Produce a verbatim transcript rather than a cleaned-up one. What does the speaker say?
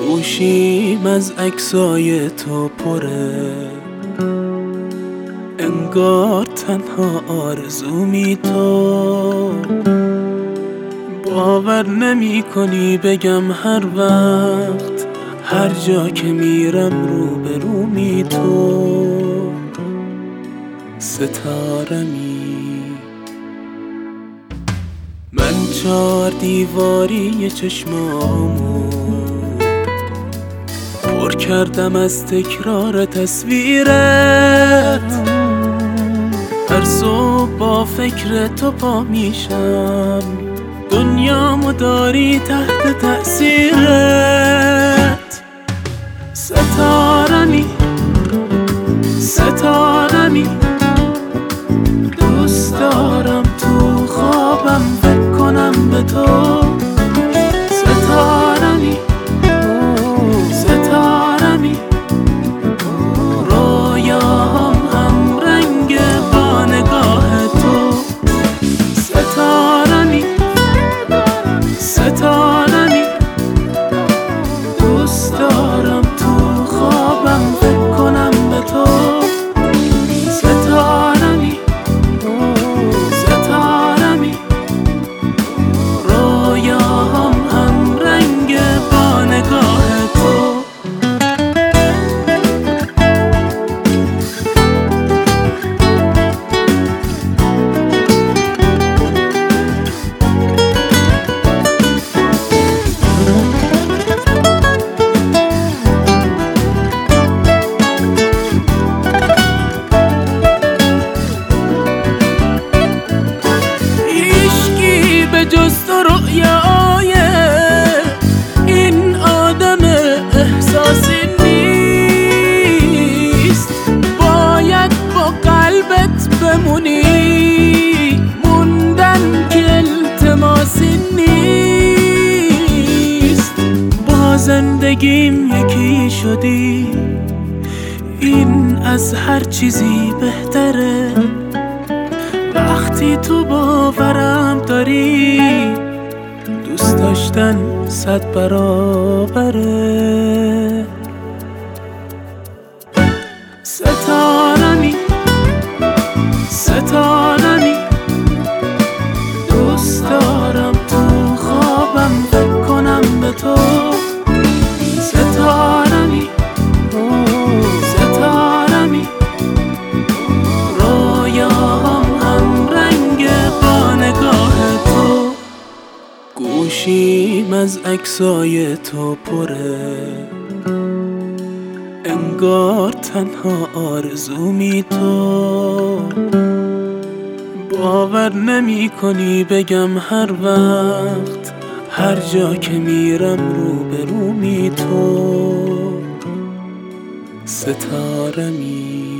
گوشیم از عکسای تو پره، انگار تنها آرزومی تو. باور نمی کنی بگم هر وقت، هر جا که میرم رو به رومی تو. ستارمی من چار دیواری چشمامو پر کردم از تکرار تصویرت. هر صبح با فکر تو پا میشم، دنیامو داری تحت تأثیرت. ستارمی ستارمی دوست دارم تو خوابم فکر کنم به تو. ستارمی ستارمی رویاهم هم رنگ با نگاه تو. ستارمی ستارمی دوست دارم تو خوابم فکر کنم به تو. ستارمی ستارمی رویاهم هم رنگ با نگاه تو. جز تو رؤیای این آدم احساسی نیست. باید با قلبت بمونی، موندن که التماسی نیست. با زندگیم یکی شدی، این از هر چیزی بهتره. وقتی تو باورم داری، دوست داشتن صد برابره. ستارمی ستارمی دوست دارم تو خوابم فکر کنم به تو. ستارمی ستارمی رویاهم هم رنگ با نگاه تو. گوشیم از عکسای تو پره، انگار تنها آرزومی تو. باور نمی کنی بگم هر وقت، هر جا که میرم رو به رومی تو. ستارمی